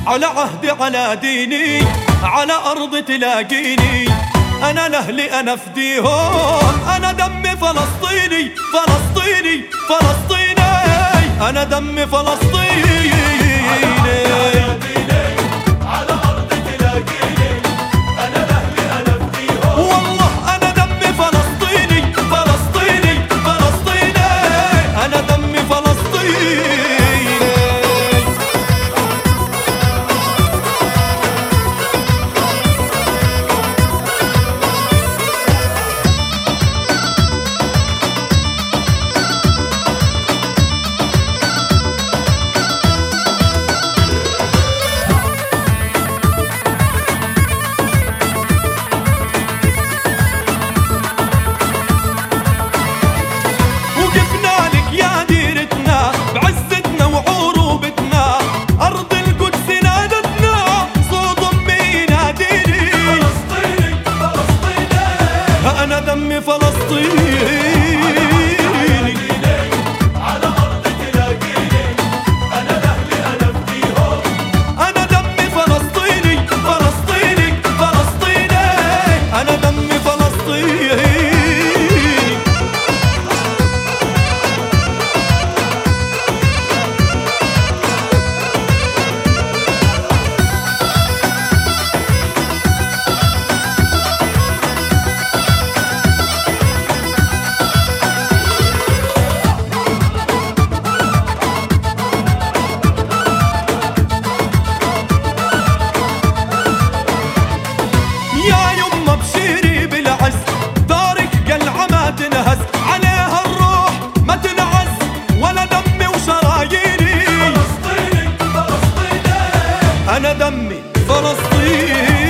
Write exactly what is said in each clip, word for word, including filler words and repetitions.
على عهدي على ديني على أرض تلاقيني، أنا لأهلي أنا فديهم، أنا دمي فلسطيني فلسطيني فلسطيني، أنا دمي فلسطيني. أنا دمي فلسطيني على أرض تلاقيني، أنا لأهلي أنا فديهم، أنا دمي فلسطيني فلسطيني فلسطيني، أنا دمي فلسطيني. تنهز عليها الروح ما تنعز ولا دمي وشراييني، فلسطيني فلسطيني، أنا دمي فلسطيني.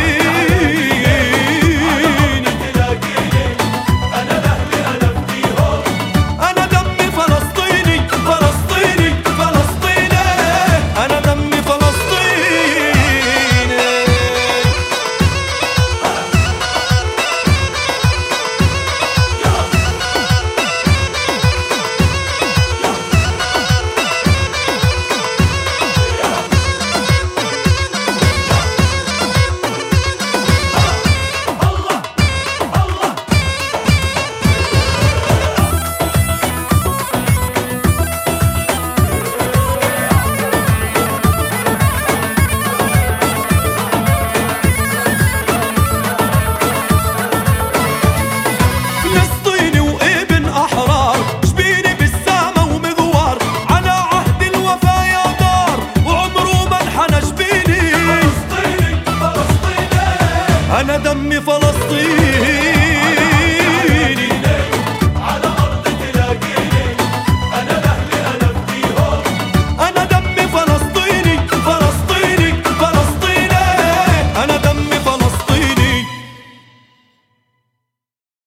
أنا لأهلي أنا فديهم، أنا دمي فلسطيني فلسطيني فلسطيني، أنا دمي فلسطيني. أنا دمي فلسطيني